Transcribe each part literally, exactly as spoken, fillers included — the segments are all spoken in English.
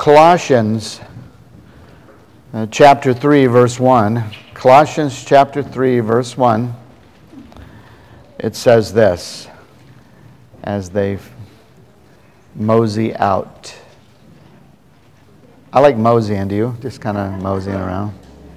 Colossians uh, chapter three, verse one. Colossians chapter three, verse one. It says this as they mosey out. I like moseying, do you? Just kind of moseying around.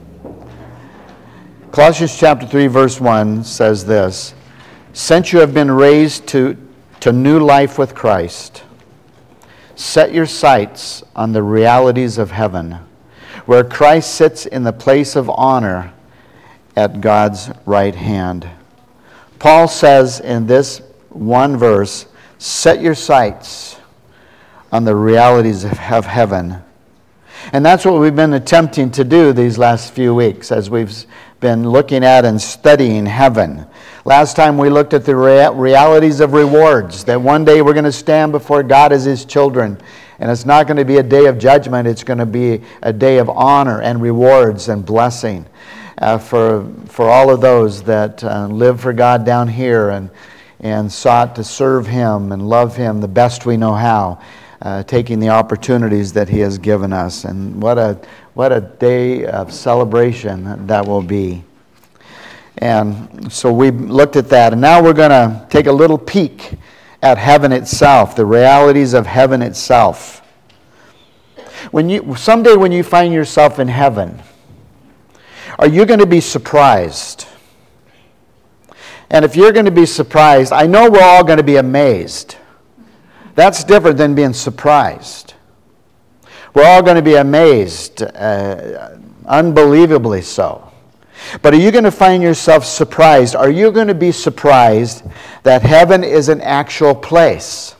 Colossians chapter three, verse one says this: Since you have been raised to, to new life with Christ, set your sights on the realities of heaven, where Christ sits in the place of honor at God's right hand. Paul says in this one verse, set your sights on the realities of heaven. And that's what we've been attempting to do these last few weeks as we've been looking at and studying heaven. Last time we looked at the rea- realities of rewards, that one day we're going to stand before God as His children. And it's not going to be a day of judgment, it's going to be a day of honor and rewards and blessing uh, for, for all of those that uh, live for God down here and, and sought to serve Him and love Him the best we know how. Uh, taking the opportunities that He has given us. And what a what a day of celebration that will be. And so we looked at that. And now we're going to take a little peek at heaven itself, the realities of heaven itself. When you someday when you find yourself in heaven, are you going to be surprised? And if you're going to be surprised, I know we're all going to be amazed. That's different than being surprised. We're all going to be amazed, uh, unbelievably so. But are you going to find yourself surprised? Are you going to be surprised that heaven is an actual place?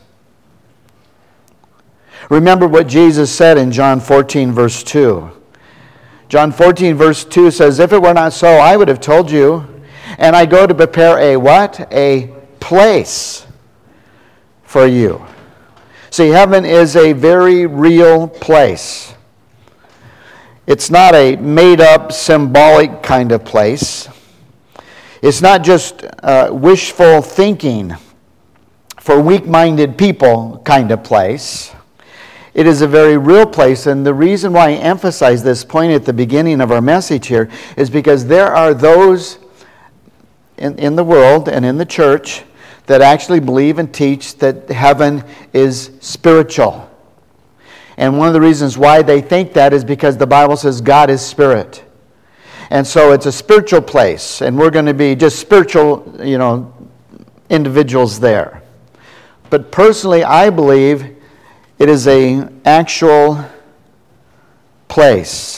Remember what Jesus said in John fourteen, verse two. John fourteen, verse two says, if it were not so, I would have told you, and I go to prepare a what? A place for you. See, heaven is a very real place. It's not a made-up, symbolic kind of place. It's not just uh, wishful thinking for weak-minded people kind of place. It is a very real place, and the reason why I emphasize this point at the beginning of our message here is because there are those in, in the world and in the church that actually believe and teach that heaven is spiritual. And one of the reasons why they think that is because the Bible says God is spirit. And so it's a spiritual place, and we're going to be just spiritual, you know, individuals there. But personally, I believe it is an actual place.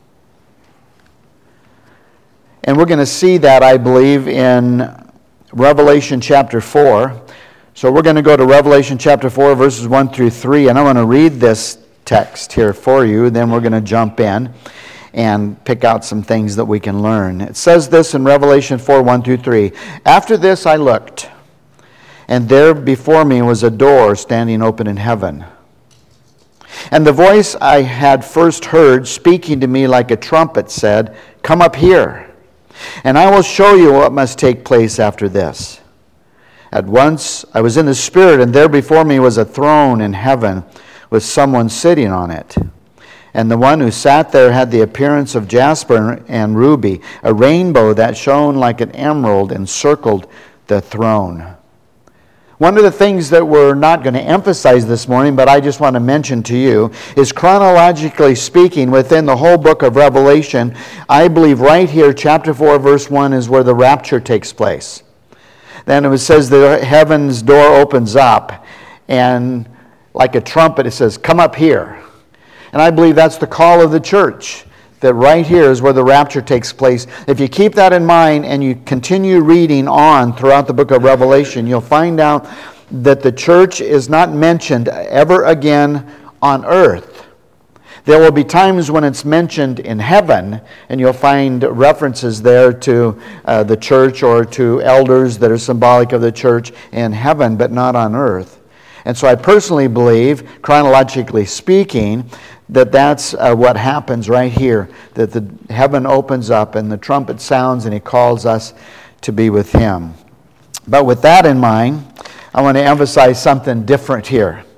And we're going to see that, I believe, in Revelation chapter four. So we're going to go to Revelation chapter four, verses one through three, and I'm going to read this text here for you. Then we're going to jump in and pick out some things that we can learn. It says this in Revelation four, one through three. After this I looked, and there before me was a door standing open in heaven. And the voice I had first heard speaking to me like a trumpet said, "Come up here, and I will show you what must take place after this." At once I was in the Spirit, and there before me was a throne in heaven with someone sitting on it. And the one who sat there had the appearance of jasper and ruby. A rainbow that shone like an emerald encircled the throne. One of the things that we're not going to emphasize this morning, but I just want to mention to you, is chronologically speaking, within the whole book of Revelation, I believe right here, chapter four, verse one, is where the rapture takes place. Then it says the heaven's door opens up, and like a trumpet, it says, "Come up here." And I believe that's the call of the church, that right here is where the rapture takes place. If you keep that in mind and you continue reading on throughout the book of Revelation, you'll find out that the church is not mentioned ever again on earth. There will be times when it's mentioned in heaven, and you'll find references there to uh, the church or to elders that are symbolic of the church in heaven, but not on earth. And so I personally believe, chronologically speaking, that that's uh, what happens right here, that the heaven opens up and the trumpet sounds and He calls us to be with Him. But with that in mind, I want to emphasize something different here.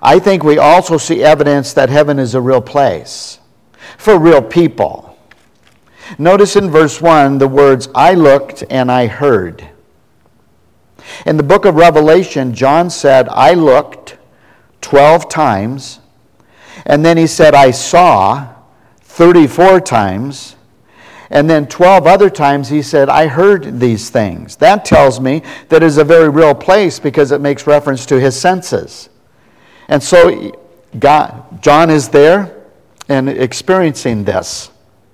I think we also see evidence that heaven is a real place for real people. Notice in verse one the words, I looked and I heard. In the book of Revelation, John said, I looked twelve times, and then he said, I saw thirty-four times, and then twelve other times he said, I heard these things. That tells me that it is a very real place because it makes reference to his senses. And so God, John is there and experiencing this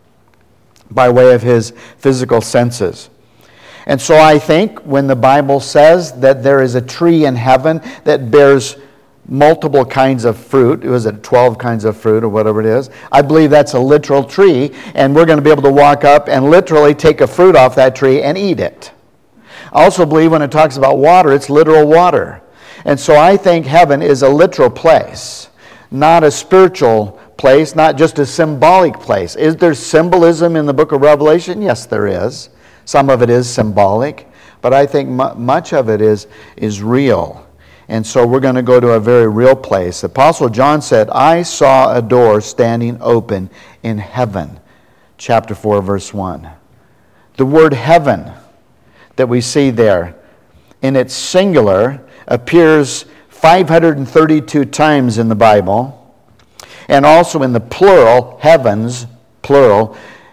by way of his physical senses. And so I think when the Bible says that there is a tree in heaven that bears multiple kinds of fruit, was it twelve kinds of fruit or whatever it is, I believe that's a literal tree, and we're going to be able to walk up and literally take a fruit off that tree and eat it. I also believe when it talks about water, it's literal water. And so I think heaven is a literal place, not a spiritual place, not just a symbolic place. Is there symbolism in the book of Revelation? Yes, there is. Some of it is symbolic, but I think much of it is, is real. And so we're going to go to a very real place. Apostle John said, I saw a door standing open in heaven. Chapter four, verse one. The word heaven that we see there in its singular appears five hundred thirty-two times in the Bible. And also in the plural, heavens, plural,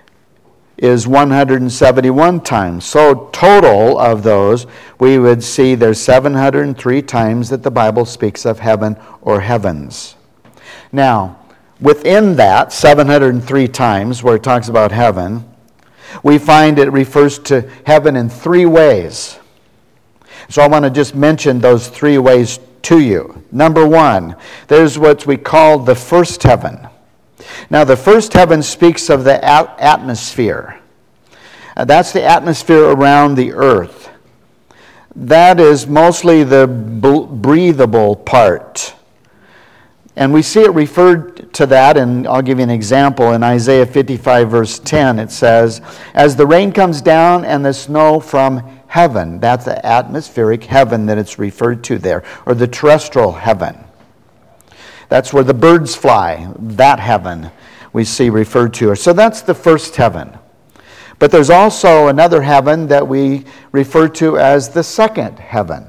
is one hundred seventy-one times. So total of those, we would see there's seven hundred three times that the Bible speaks of heaven or heavens. Now, within that seven hundred three times where it talks about heaven, we find it refers to heaven in three ways. So I want to just mention those three ways to you. Number one, there's what we call the first heaven. Now, the first heaven speaks of the atmosphere. Uh, that's the atmosphere around the earth. That is mostly the breathable part. And we see it referred to that, and I'll give you an example. In Isaiah fifty-five, verse ten, it says, as the rain comes down and the snow from heaven. That's the atmospheric heaven that it's referred to there, or the terrestrial heaven. That's where the birds fly, that heaven we see referred to. So that's the first heaven. But there's also another heaven that we refer to as the second heaven.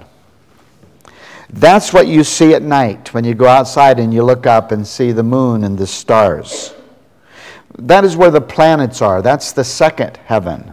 That's what you see at night when you go outside and you look up and see the moon and the stars. That is where the planets are. That's the second heaven.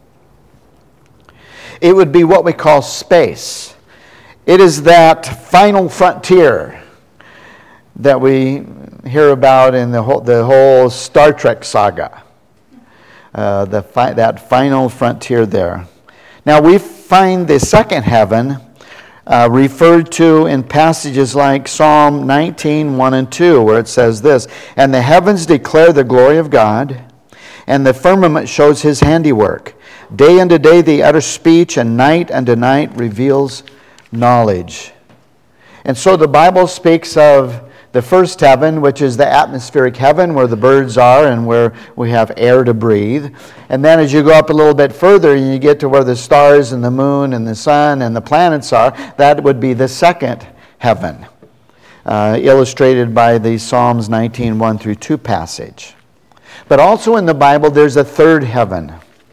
It would be what we call space. It is that final frontier that we hear about in the whole, the whole Star Trek saga. Uh, the fi- that final frontier there. Now we find the second heaven uh, referred to in passages like Psalm nineteen, one and two, where it says this, and the heavens declare the glory of God, and the firmament shows his handiwork. Day unto day they utter speech, and night unto night reveals knowledge. And so the Bible speaks of the first heaven, which is the atmospheric heaven where the birds are and where we have air to breathe. And then as you go up a little bit further and you get to where the stars and the moon and the sun and the planets are, that would be the second heaven, uh, illustrated by the Psalms nineteen, one through two passage. But also in the Bible there's a third heaven.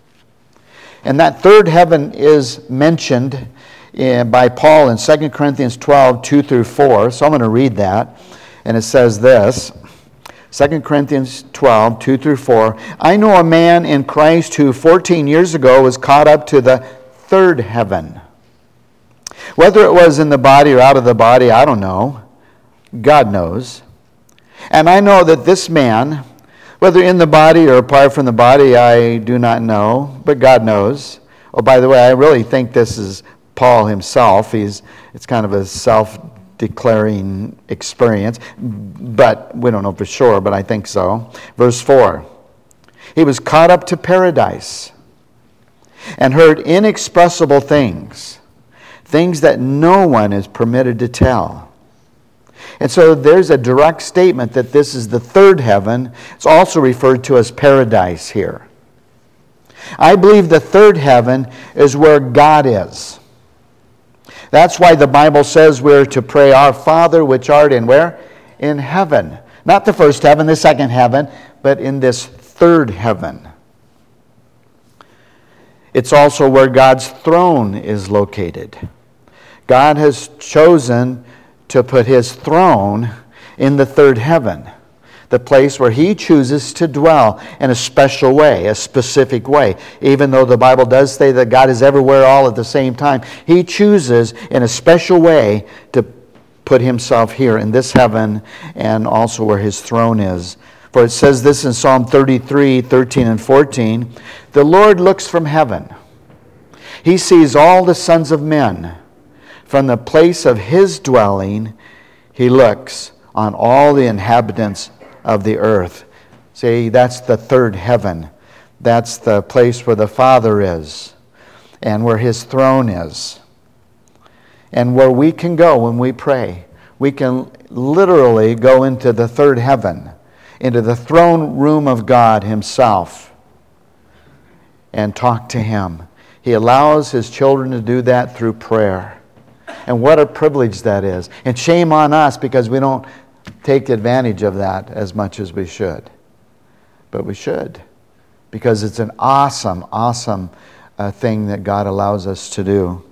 And that third heaven is mentioned in, by Paul in Second Corinthians twelve, two through four. So I'm going to read that. And it says this, Second Corinthians twelve, two through four. I know a man in Christ who fourteen years ago was caught up to the third heaven. Whether it was in the body or out of the body, I don't know. God knows. And I know that this man, whether in the body or apart from the body, I do not know, but God knows. Oh, by the way, I really think this is Paul himself. He's it's kind of a self-declaring experience, but we don't know for sure, but I think so. Verse four. He was caught up to paradise and heard inexpressible things, things that no one is permitted to tell. And so there's a direct statement that this is the third heaven. It's also referred to as paradise here. I believe the third heaven is where God is. That's why the Bible says we're to pray, Our Father which art in where? In heaven. Not the first heaven, the second heaven, but in this third heaven. It's also where God's throne is located. God has chosen to put his throne in the third heaven, the place where he chooses to dwell in a special way, a specific way. Even though the Bible does say that God is everywhere all at the same time, he chooses in a special way to put himself here in this heaven and also where his throne is. For it says this in Psalm thirty-three, thirteen and fourteen, the Lord looks from heaven. He sees all the sons of men. From the place of his dwelling, he looks on all the inhabitants of the earth. See, that's the third heaven. That's the place where the Father is and where his throne is. And where we can go when we pray. We can literally go into the third heaven, into the throne room of God himself, and talk to him. He allows his children to do that through prayer. And what a privilege that is. And shame on us because we don't take advantage of that as much as we should. But we should. Because it's an awesome, awesome uh, thing that God allows us to do.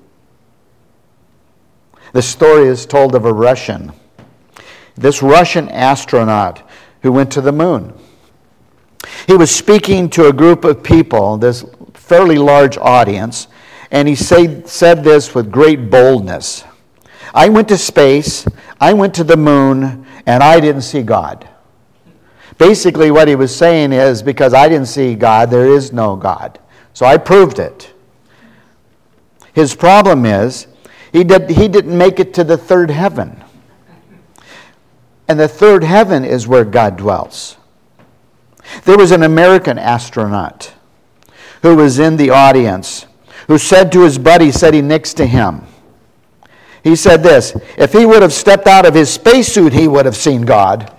The story is told of a Russian. This Russian astronaut who went to the moon. He was speaking to a group of people, this fairly large audience, and he say, said this with great boldness. I went to space, I went to the moon, and I didn't see God. Basically what he was saying is, because I didn't see God, there is no God. So I proved it. His problem is, he, did, he didn't make it to the third heaven. And the third heaven is where God dwells. There was an American astronaut who was in the audience, who said to his buddy sitting next to him, he said this, if he would have stepped out of his spacesuit, he would have seen God.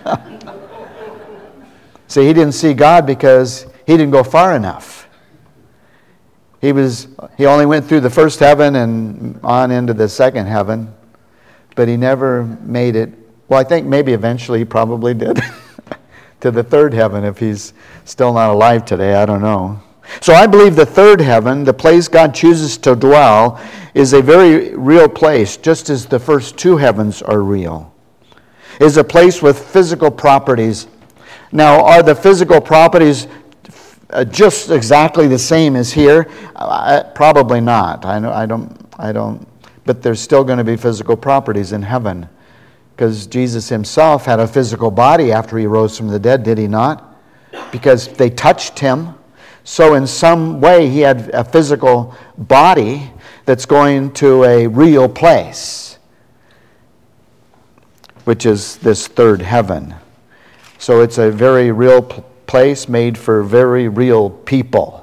See, he didn't see God because he didn't go far enough. He was he only went through the first heaven and on into the second heaven, but he never made it. Well, I think maybe eventually he probably did to the third heaven if he's still not alive today. I don't know. So I believe the third heaven, the place God chooses to dwell, is a very real place, just as the first two heavens are real. It is a place with physical properties. Now, are the physical properties just exactly the same as here? Uh, probably not. I, know, I don't. I don't. But there's still going to be physical properties in heaven, because Jesus himself had a physical body after he rose from the dead, did he not? Because they touched him. So in some way he had a physical body that's going to a real place, which is this third heaven. So it's a very real p- place made for very real people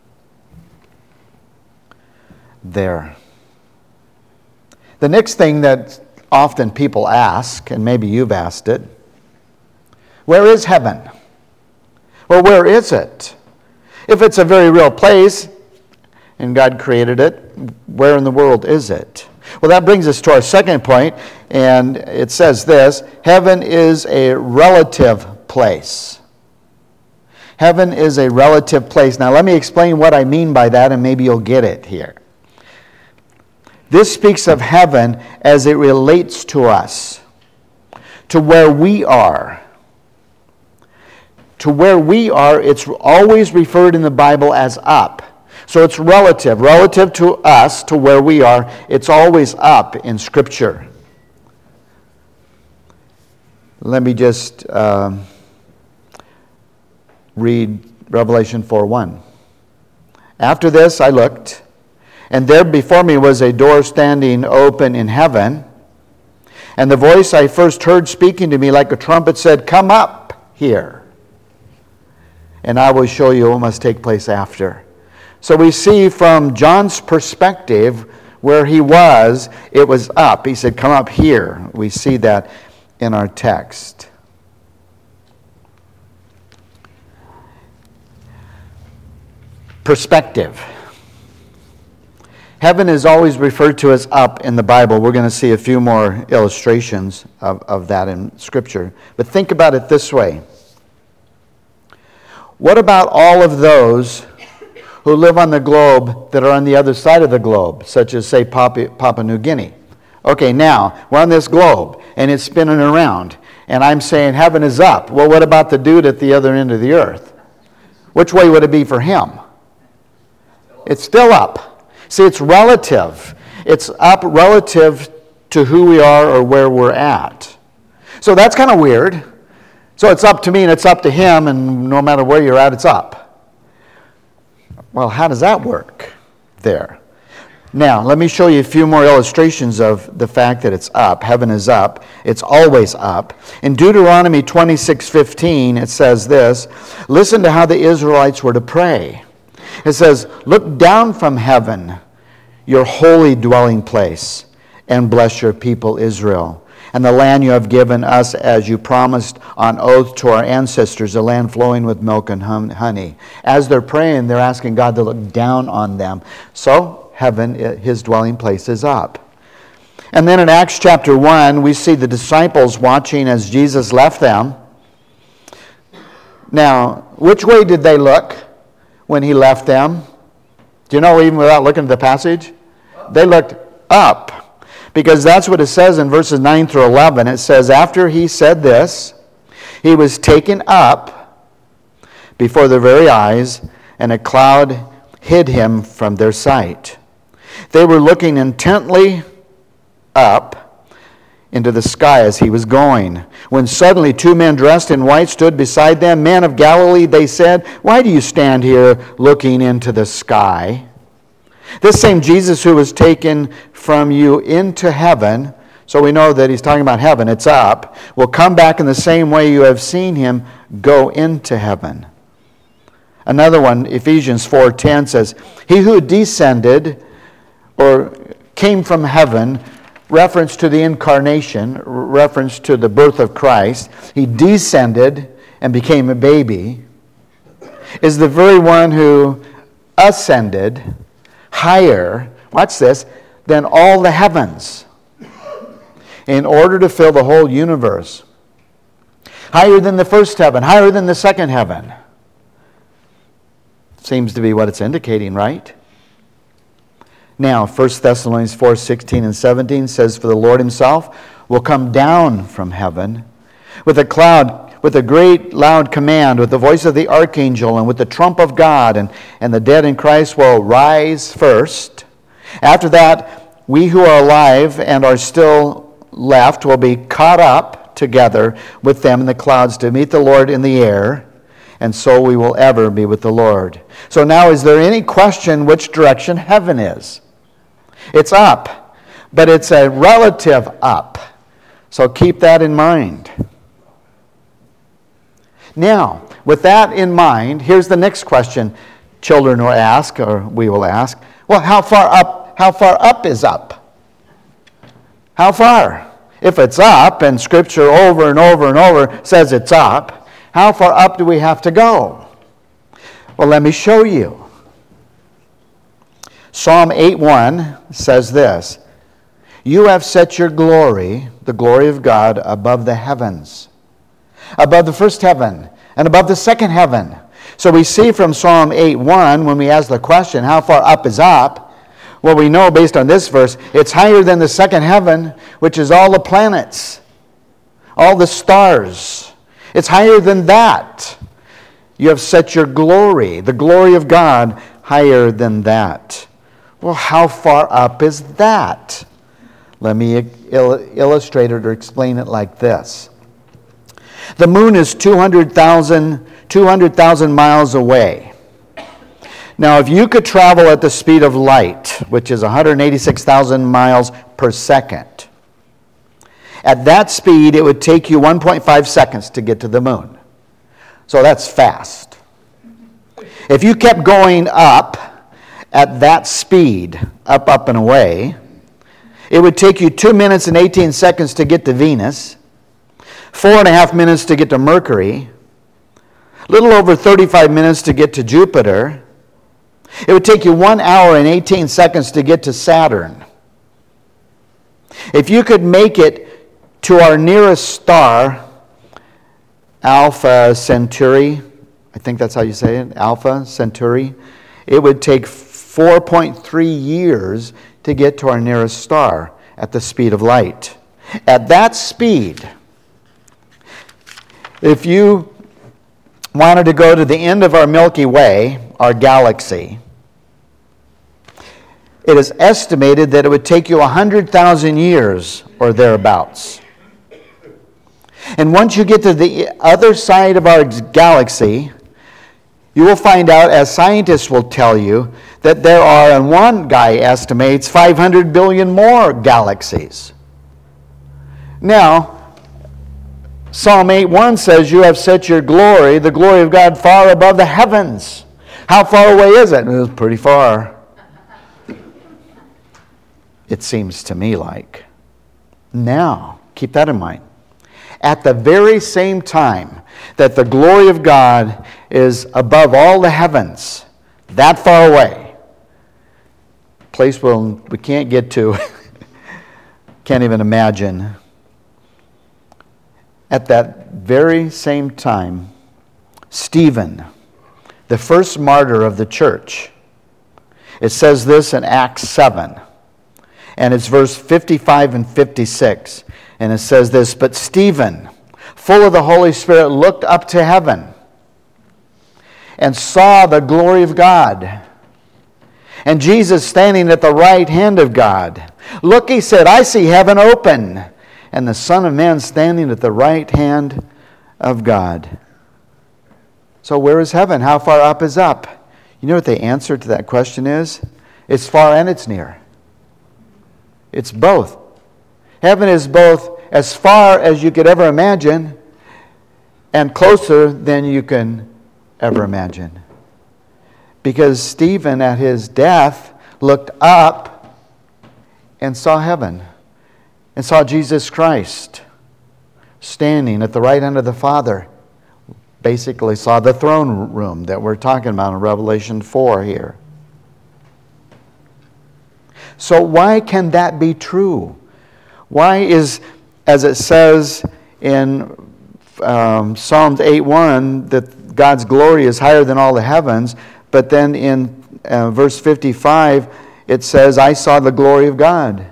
there. The next thing that often people ask, and maybe you've asked it, where is heaven? Well, where is it? If it's a very real place, and God created it, where in the world is it? Well, that brings us to our second point, and it says this, heaven is a relative place. Heaven is a relative place. Now, let me explain what I mean by that, and maybe you'll get it here. This speaks of heaven as it relates to us, to where we are. To where we are, it's always referred in the Bible as up. So it's relative. Relative to us, to where we are, it's always up in Scripture. Let me just um, read Revelation four one. After this I looked, and there before me was a door standing open in heaven. And the voice I first heard speaking to me like a trumpet said, come up here, and I will show you what must take place after. So we see from John's perspective, where he was, it was up. He said, come up here. We see that in our text. Perspective. Heaven is always referred to as up in the Bible. We're going to see a few more illustrations of, of that in Scripture. But think about it this way. What about all of those who live on the globe that are on the other side of the globe, such as, say, Papua, Papua New Guinea? Okay, now, we're on this globe, and it's spinning around, and I'm saying heaven is up. Well, what about the dude at the other end of the earth? Which way would it be for him? It's still up. See, it's relative. It's up relative to who we are or where we're at. So that's kind of weird. So it's up to me and it's up to him, and no matter where you're at, it's up. Well, how does that work there? Now, let me show you a few more illustrations of the fact that it's up. Heaven is up. It's always up. In Deuteronomy twenty-six fifteen, it says this, listen to how the Israelites were to pray. It says, look down from heaven, your holy dwelling place, and bless your people Israel, and the land you have given us as you promised on oath to our ancestors, a land flowing with milk and honey. As they're praying, they're asking God to look down on them. So, heaven, his dwelling place, is up. And then in Acts chapter one, we see the disciples watching as Jesus left them. Now, which way did they look when he left them? Do you know, even without looking at the passage? They looked up. Because that's what it says in verses nine through eleven. It says, after he said this, he was taken up before their very eyes, and a cloud hid him from their sight. They were looking intently up into the sky as he was going, when suddenly two men dressed in white stood beside them. Men of Galilee, they said, why do you stand here looking into the sky? This same Jesus who was taken from you into heaven, so we know that he's talking about heaven, it's up, will come back in the same way you have seen him go into heaven. Another one, Ephesians four ten says, he who descended or came from heaven, reference to the incarnation, reference to the birth of Christ, he descended and became a baby, is the very one who ascended higher, watch this, than all the heavens, in order to fill the whole universe. Higher than the first heaven, higher than the second heaven. Seems to be what it's indicating, right? Now, First Thessalonians four sixteen and seventeen says, for the Lord himself will come down from heaven with a cloud, with a great loud command, with the voice of the archangel, and with the trump of God, and, and the dead in Christ will rise first. After that, we who are alive and are still left will be caught up together with them in the clouds to meet the Lord in the air, and so we will ever be with the Lord. So now, is there any question which direction heaven is? It's up, but it's a relative up. So keep that in mind. Now, with that in mind, here's the next question children will ask, or we will ask. Well, how far up, how far up is up? How far? If it's up, and Scripture over and over and over says it's up, how far up do we have to go? Well, let me show you. Psalm eight one says this, you have set your glory, the glory of God, above the heavens, above the first heaven, and above the second heaven. So we see from Psalm eight one, when we ask the question, how far up is up? Well, we know based on this verse, it's higher than the second heaven, which is all the planets, all the stars. It's higher than that. You have set your glory, the glory of God, higher than that. Well, how far up is that? Let me il- illustrate it or explain it like this. The moon is two hundred thousand miles away. Now, if you could travel at the speed of light, which is one hundred eighty-six thousand miles per second, at that speed, it would take you one point five seconds to get to the moon. So that's fast. If you kept going up at that speed, up, up, and away, it would take you two minutes and eighteen seconds to get to Venus, four and a half minutes to get to Mercury, a little over thirty-five minutes to get to Jupiter, It would take you one hour and eighteen seconds to get to Saturn. If you could make it to our nearest star, Alpha Centauri, I think that's how you say it, Alpha Centauri, it would take four point three years to get to our nearest star at the speed of light. At that speed, if you wanted to go to the end of our Milky Way, our galaxy, it is estimated that it would take you one hundred thousand years or thereabouts. And once you get to the other side of our galaxy, you will find out, as scientists will tell you, that there are, and one guy estimates, five hundred billion more galaxies. Now, Psalm eight one says, you have set your glory, the glory of God, far above the heavens. How far away is it? It's pretty far. It seems to me like. Now, keep that in mind. At the very same time that the glory of God is above all the heavens, that far away, place we'll, we can't get to, can't even imagine. At that very same time, Stephen, the first martyr of the church, it says this in Acts seven, and it's verse fifty-five and fifty-six, and it says this, but Stephen, full of the Holy Spirit, looked up to heaven and saw the glory of God, and Jesus standing at the right hand of God. Look, he said, I see heaven open, and the Son of Man standing at the right hand of God. So where is heaven? How far up is up? You know what the answer to that question is? It's far and it's near. It's both. Heaven is both as far as you could ever imagine and closer than you can ever imagine. Because Stephen, at his death, looked up and saw heaven and saw Jesus Christ standing at the right hand of the Father. Basically saw the throne room that we're talking about in Revelation four here. So why can that be true? Why is, as it says in um, Psalms eight one, that God's glory is higher than all the heavens, but then in uh, verse fifty-five, it says, I saw the glory of God.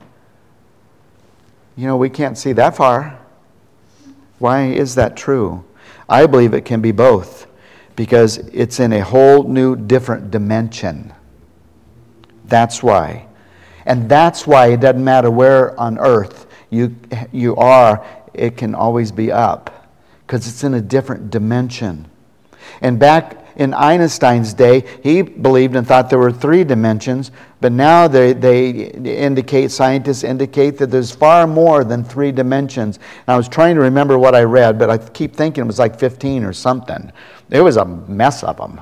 You know, we can't see that far. Why is that true? I believe it can be both, because it's in a whole new, different dimension. That's why. And that's why it doesn't matter where on earth you, you are, it can always be up, because it's in a different dimension. And back in Einstein's day, he believed and thought there were three dimensions, but now they, they indicate, scientists indicate that there's far more than three dimensions. And I was trying to remember what I read, but I keep thinking it was like fifteen or something. It was a mess of them.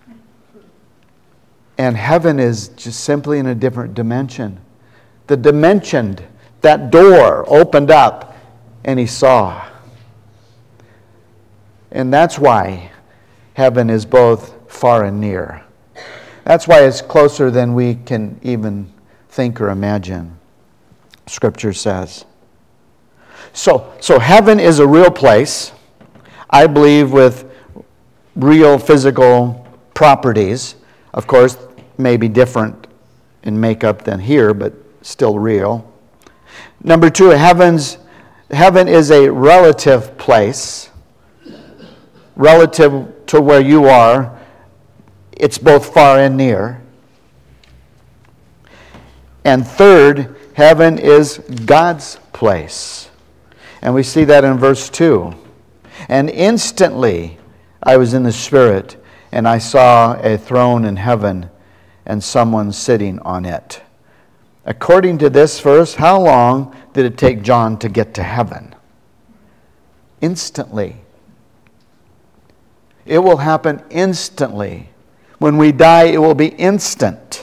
And heaven is just simply in a different dimension. The dimension, that door opened up and he saw. And that's why heaven is both far and near. That's why it's closer than we can even think or imagine, Scripture says. So, so heaven is a real place, I believe, with real physical properties. Of course, maybe different in makeup than here, but still real. Number two, heaven's, heaven is a relative place. Relative to where you are, it's both far and near. And third, heaven is God's place. And we see that in verse two. And instantly I was in the Spirit, and I saw a throne in heaven, and someone sitting on it. According to this verse, how long did it take John to get to heaven? Instantly. It will happen instantly. When we die, it will be instant.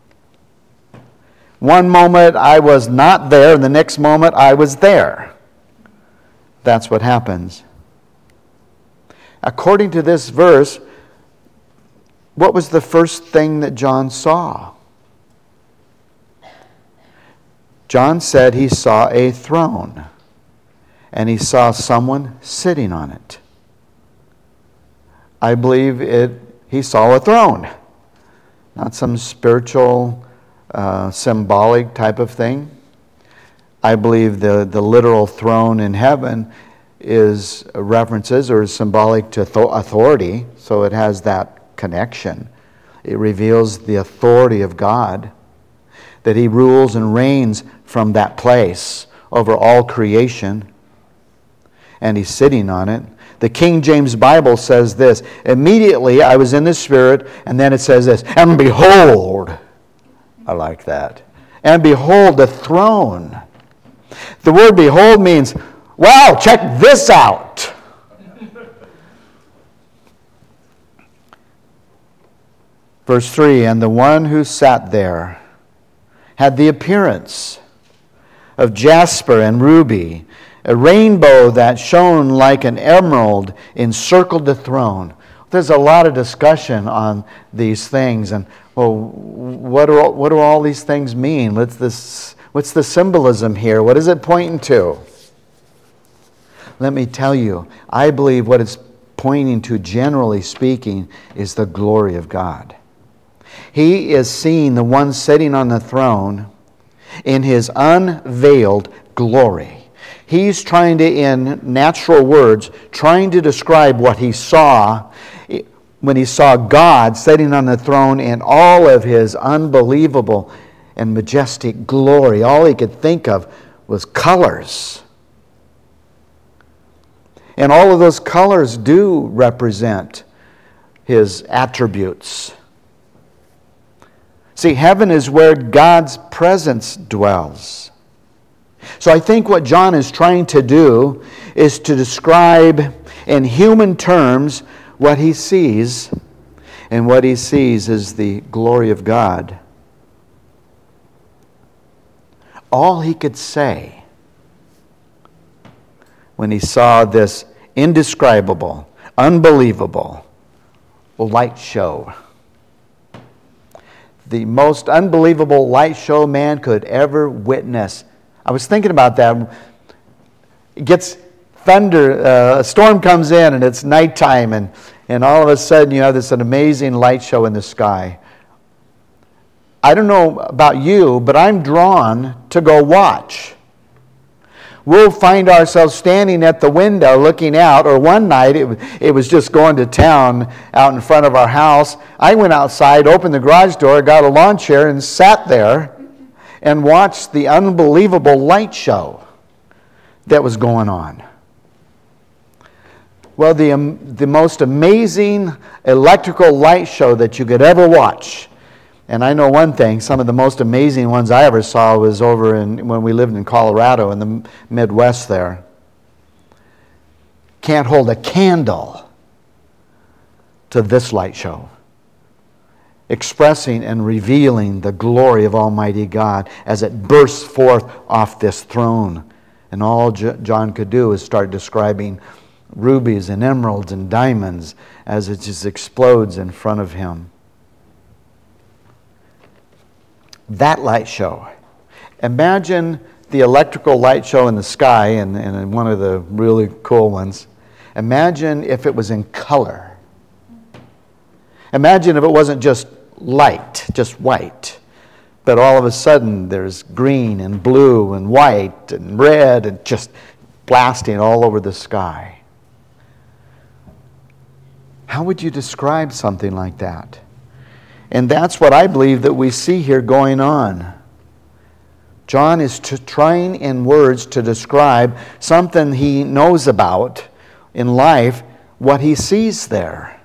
One moment I was not there, and the next moment I was there. That's what happens. According to this verse, what was the first thing that John saw? John said he saw a throne, and he saw someone sitting on it. I believe it. He saw a throne, not some spiritual, uh, symbolic type of thing. I believe the, the literal throne in heaven is references or is symbolic to authority, so it has that connection. It reveals the authority of God, that He rules and reigns from that place over all creation, and He's sitting on it. The King James Bible says this, immediately I was in the Spirit, and then it says this, and behold, I like that, and behold the throne. The word behold means, wow, check this out. Verse three, and the one who sat there had the appearance of jasper and ruby. A rainbow that shone like an emerald encircled the throne. There's a lot of discussion on these things. And, well, what do all, what do all these things mean? What's, this, what's the symbolism here? What is it pointing to? Let me tell you, I believe what it's pointing to, generally speaking, is the glory of God. He is seeing the one sitting on the throne in His unveiled glory. He's trying to, in natural words, trying to describe what he saw when he saw God sitting on the throne in all of His unbelievable and majestic glory. All he could think of was colors. And all of those colors do represent His attributes. See, heaven is where God's presence dwells. So I think what John is trying to do is to describe in human terms what he sees, and what he sees is the glory of God. All he could say when he saw this indescribable, unbelievable light show, the most unbelievable light show man could ever witness. I was thinking about that. It gets thunder, uh, a storm comes in and it's nighttime, and, and all of a sudden you have this an amazing light show in the sky. I don't know about you, but I'm drawn to go watch. We'll find ourselves standing at the window looking out, or one night it, it was just going to town out in front of our house. I went outside, opened the garage door, got a lawn chair and sat there and watched the unbelievable light show that was going on. Well, the, um, the most amazing electrical light show that you could ever watch, and I know one thing, some of the most amazing ones I ever saw was over in when we lived in Colorado in the Midwest there. Can't hold a candle to this light show, expressing and revealing the glory of Almighty God as it bursts forth off this throne. And all John could do is start describing rubies and emeralds and diamonds as it just explodes in front of him. That light show. Imagine the electrical light show in the sky, and, and one of the really cool ones. Imagine if it was in color. Imagine if it wasn't just light, just white, but all of a sudden there's green and blue and white and red and just blasting all over the sky. How would you describe something like that? And that's what I believe that we see here going on. John is to, trying in words to describe something he knows about in life, what he sees there.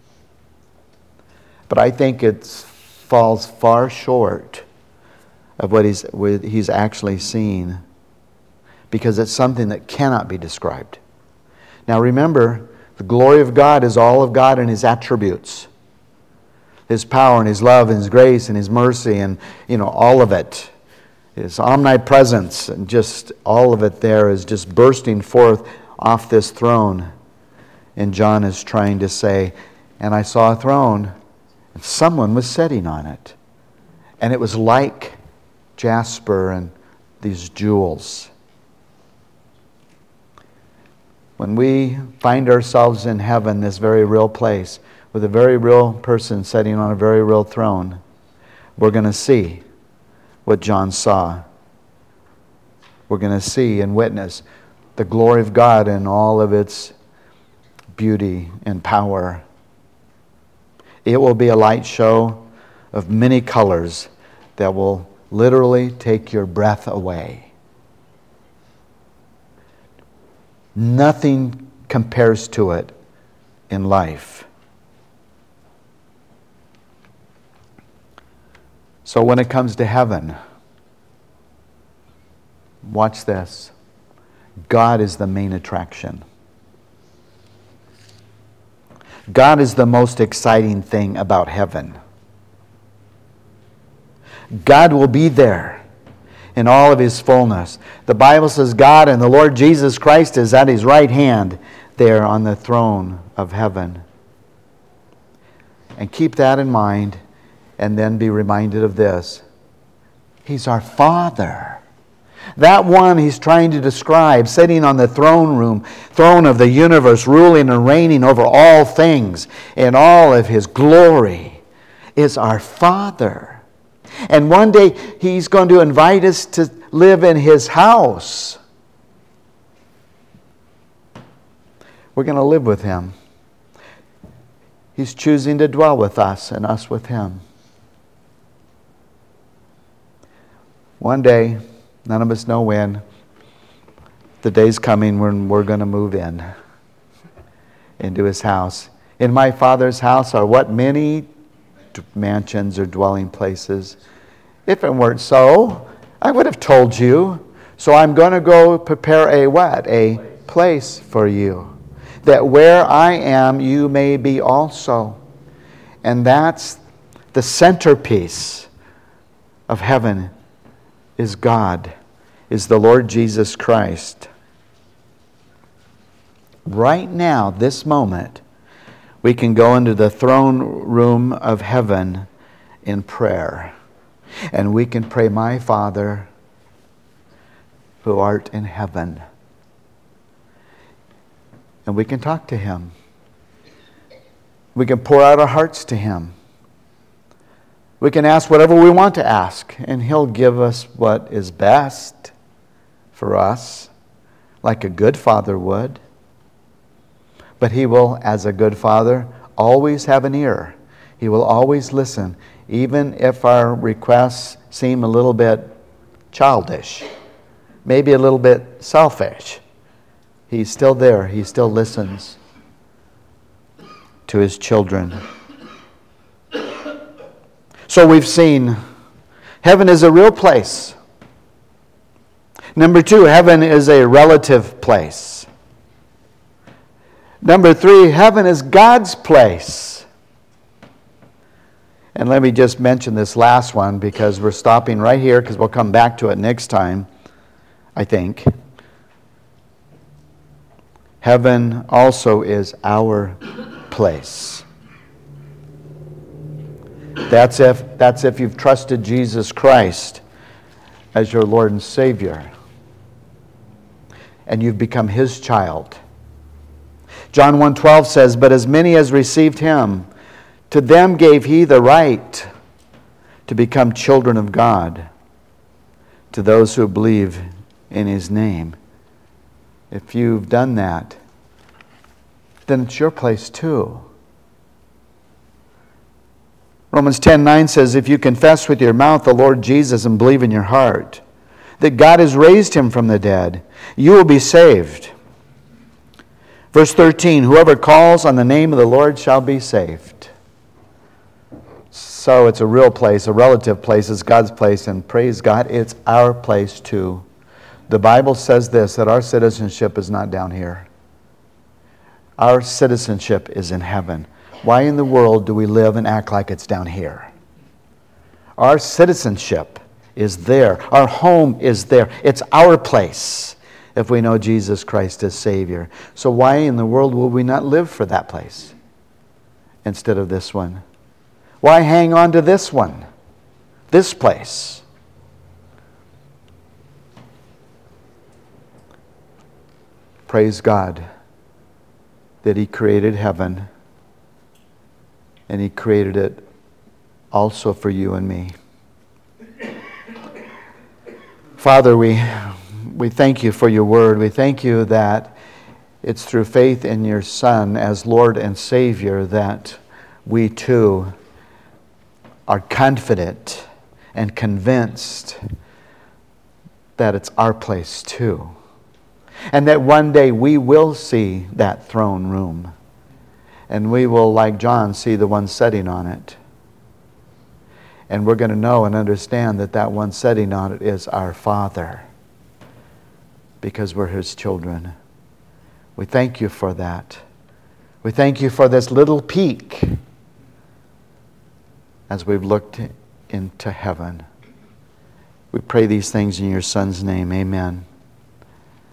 But I think it falls far short of what he's, what he's actually seen, because it's something that cannot be described. Now remember, the glory of God is all of God and His attributes. His power and His love and His grace and His mercy and, you know, all of it. His omnipresence and just all of it there is just bursting forth off this throne. And John is trying to say, and I saw a throne, And someone was sitting on it. And it was like jasper and these jewels. When we find ourselves in heaven, this very real place, with a very real person sitting on a very real throne, we're going to see what John saw. We're going to see and witness the glory of God in all of its beauty and power. It will be a light show of many colors that will literally take your breath away. Nothing compares to it in life. So when it comes to heaven, watch this. God is the main attraction. God is the most exciting thing about heaven. God will be there in all of His fullness. The Bible says God and the Lord Jesus Christ is at His right hand there on the throne of heaven. And keep that in mind, and then be reminded of this. He's our Father. That one He's trying to describe, sitting on the throne room, throne of the universe, ruling and reigning over all things in all of His glory, is our Father. And one day He's going to invite us to live in His house. We're going to live with Him. He's choosing to dwell with us and us with Him. One day, none of us know when, the day's coming when we're going to move in into His house. In my Father's house are what? Many mansions or dwelling places. If it weren't so, I would have told you. So I'm going to go prepare a what? A place for you, that where I am, you may be also. And that's the centerpiece of heaven, is God, is the Lord Jesus Christ. Right now, this moment, we can go into the throne room of heaven in prayer. And we can pray, "My Father, who art in heaven." And we can talk to Him. We can pour out our hearts to Him. We can ask whatever we want to ask, and He'll give us what is best for us, like a good father would. But He will, as a good father, always have an ear. He will always listen, even if our requests seem a little bit childish, maybe a little bit selfish. He's still there. He still listens to His children. So we've seen heaven is a real place. Number two, heaven is a relative place. Number three, heaven is God's place. And let me just mention this last one, because we're stopping right here, because we'll come back to it next time, I think. Heaven also is our place. That's if, that's if you've trusted Jesus Christ as your Lord and Savior, and you've become His child. John one twelve says, "But as many as received Him, to them gave He the right to become children of God, to those who believe in His name." If you've done that, then it's your place too. Romans ten nine says, "If you confess with your mouth the Lord Jesus and believe in your heart that God has raised Him from the dead, you will be saved." Verse thirteen, "Whoever calls on the name of the Lord shall be saved." So it's a real place, a relative place. It's God's place, and praise God, it's our place too. The Bible says this, that our citizenship is not down here. Our citizenship is in heaven. Why in the world do we live and act like it's down here? Our citizenship is there. Our home is there. It's our place if we know Jesus Christ as Savior. So why in the world will we not live for that place instead of this one? Why hang on to this one, this place? Praise God that He created heaven, and He created it also for you and me. Father, we, we thank you for your word. We thank you that it's through faith in your Son as Lord and Savior that we too are confident and convinced that it's our place too. And that one day we will see that throne room. And we will, like John, see the one sitting on it. And we're going to know and understand that that one sitting on it is our Father, because we're His children. We thank you for that. We thank you for this little peek as we've looked into heaven. We pray these things in your Son's name. Amen.